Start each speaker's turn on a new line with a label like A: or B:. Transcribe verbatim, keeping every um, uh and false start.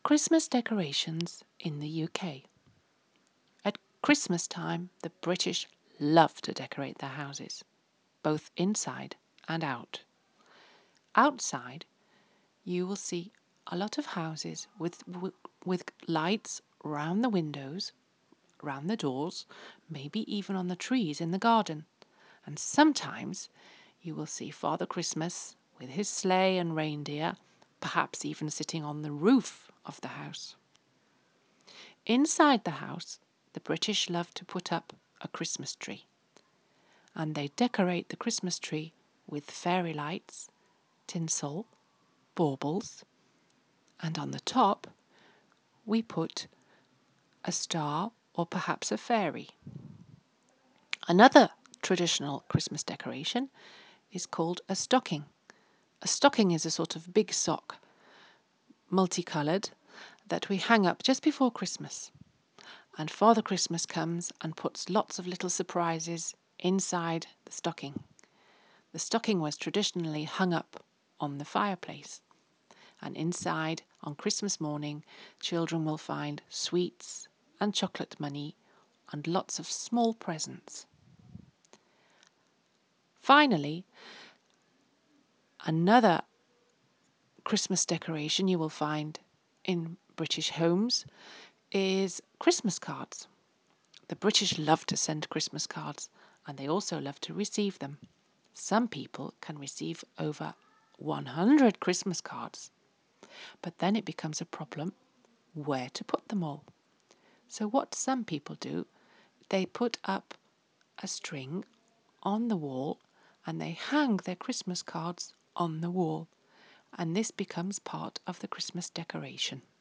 A: Christmas decorations in the U K. At Christmas time, the British love to decorate their houses, both inside and out. Outside, you will see a lot of houses with, with lights round the windows, round the doors, maybe even on the trees in the garden. And sometimes you will see Father Christmas with his sleigh and reindeer, perhaps even sitting on the roof of the house. Inside the house, the British love to put up a Christmas tree, and they decorate the Christmas tree with fairy lights, tinsel, baubles, and on the top we put a star or perhaps a fairy. Another traditional Christmas decoration is called a stocking. A stocking is a sort of big sock, multicoloured, that we hang up just before Christmas. And Father Christmas comes and puts lots of little surprises inside the stocking. The stocking was traditionally hung up on the fireplace. And inside, on Christmas morning, children will find sweets and chocolate money and lots of small presents. Finally, another Christmas decoration you will find in British homes is Christmas cards. The British love to send Christmas cards, and they also love to receive them. Some people can receive over one hundred Christmas cards, but then it becomes a problem where to put them all. So what some people do, they put up a string on the wall and they hang their Christmas cards on the wall, and this becomes part of the Christmas decoration.